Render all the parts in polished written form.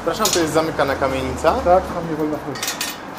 Przepraszam, to jest zamykana kamienica? Tak, tam nie wolno wchodzić.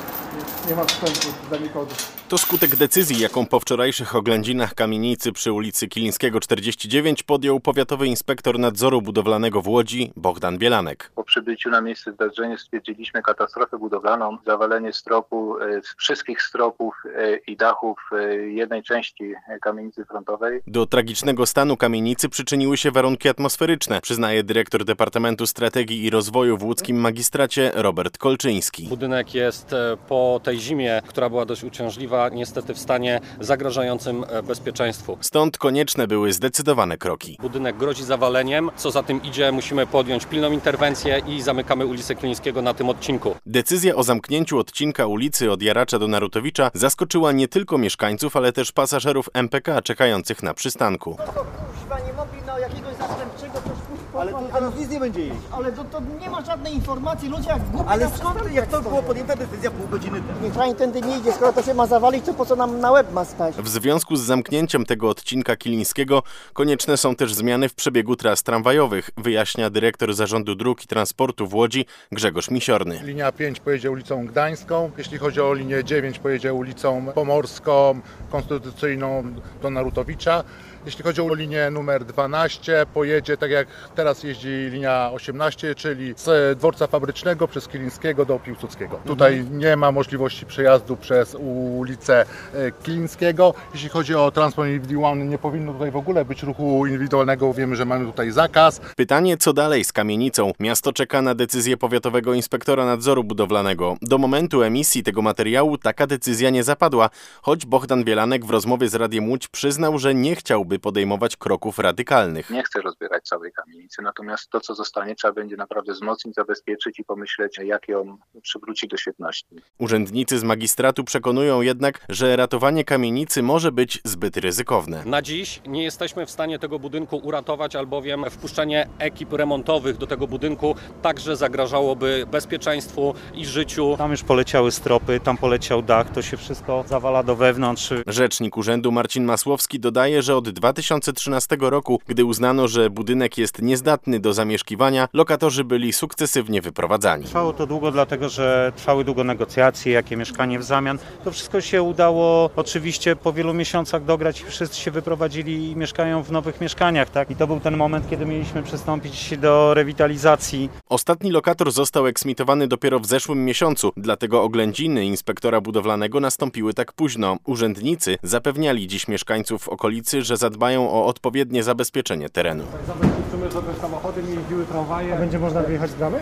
Nie ma wstępu, dali kodu. To skutek decyzji, jaką po wczorajszych oględzinach kamienicy przy ulicy Kilińskiego 49 podjął powiatowy inspektor nadzoru budowlanego w Łodzi Bohdan Bielanek. Po przybyciu na miejsce zdarzenia stwierdziliśmy katastrofę budowlaną, zawalenie stropu, wszystkich stropów i dachów jednej części kamienicy frontowej. Do tragicznego stanu kamienicy przyczyniły się warunki atmosferyczne, przyznaje dyrektor Departamentu Strategii i Rozwoju w łódzkim magistracie Robert Kolczyński. Budynek jest po tej zimie, która była dość uciążliwa, niestety w stanie zagrażającym bezpieczeństwu. Stąd konieczne były zdecydowane kroki. Budynek grozi zawaleniem, co za tym idzie, musimy podjąć pilną interwencję i zamykamy ulicę Kilińskiego na tym odcinku. Decyzja o zamknięciu odcinka ulicy od Jaracza do Narutowicza zaskoczyła nie tylko mieszkańców, ale też pasażerów MPK czekających na przystanku. No to kuźwa, nie mogli jakiegoś zastępczego coś puścić. Ale tu teraz nic nie będzie jeść. Ale to nie ma żadnej informacji, ludzie jak w głupie. Ale skąd, jak to było podjęta decyzja pół godziny temu? Niech pani tędy nie idzie, skoro to się ma zawalić, to po co nam na łeb ma stać? W związku z zamknięciem tego odcinka Kilińskiego konieczne są też zmiany w przebiegu tras tramwajowych, wyjaśnia dyrektor Zarządu Dróg i Transportu w Łodzi Grzegorz Misiorny. Linia 5 pojedzie ulicą Gdańską, jeśli chodzi o linię 9 pojedzie ulicą Pomorską, Konstytucyjną do Narutowicza. Jeśli chodzi o linię numer 12, pojedzie tak jak teraz jeździ linia 18, czyli z dworca fabrycznego przez Kilińskiego do Piłsudskiego. Tutaj nie ma możliwości przejazdu przez ulicę Kilińskiego. Jeśli chodzi o transport indywidualny, nie powinno tutaj w ogóle być ruchu indywidualnego. Wiemy, że mamy tutaj zakaz. Pytanie, co dalej z kamienicą? Miasto czeka na decyzję powiatowego inspektora nadzoru budowlanego. Do momentu emisji tego materiału taka decyzja nie zapadła, choć Bohdan Bielanek w rozmowie z Radiem Łódź przyznał, że nie chciałby podejmować kroków radykalnych. Nie chcę rozbierać całej kamienicy, natomiast to, co zostanie, trzeba będzie naprawdę wzmocnić, zabezpieczyć i pomyśleć, jak ją przywrócić do świetności. Urzędnicy z magistratu przekonują jednak, że ratowanie kamienicy może być zbyt ryzykowne. Na dziś nie jesteśmy w stanie tego budynku uratować, albowiem wpuszczenie ekip remontowych do tego budynku także zagrażałoby bezpieczeństwu i życiu. Tam już poleciały stropy, tam poleciał dach, to się wszystko zawala do wewnątrz. Rzecznik urzędu Marcin Masłowski dodaje, że od 2013 roku, gdy uznano, że budynek jest niezdatny do zamieszkiwania, lokatorzy byli sukcesywnie wyprowadzani. Trwało to długo, dlatego że trwały długo negocjacje, jakie mieszkanie w zamian. To wszystko się udało oczywiście po wielu miesiącach dograć i wszyscy się wyprowadzili i mieszkają w nowych mieszkaniach, tak? I to był ten moment, kiedy mieliśmy przystąpić do rewitalizacji. Ostatni lokator został eksmitowany dopiero w zeszłym miesiącu, dlatego oględziny inspektora budowlanego nastąpiły tak późno. Urzędnicy zapewniali dziś mieszkańców okolicy, że zadbają o odpowiednie zabezpieczenie terenu. Zabezpieczymy, żeby samochody nie jeździły tramwaje. A będzie można wyjechać z bramy?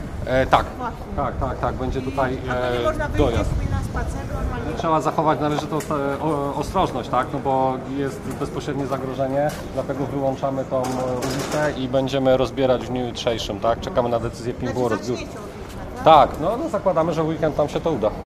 Tak, będzie tutaj Nie można wyjść dojazd. sobie na spacer normalnie. Trzeba zachować należytą ostrożność, tak? No bo jest bezpośrednie zagrożenie, dlatego wyłączamy tą ulicę i będziemy rozbierać w dniu jutrzejszym, tak? Czekamy na decyzję PIMBU o rozbiórce. Tak, no zakładamy, że w weekend tam się to uda.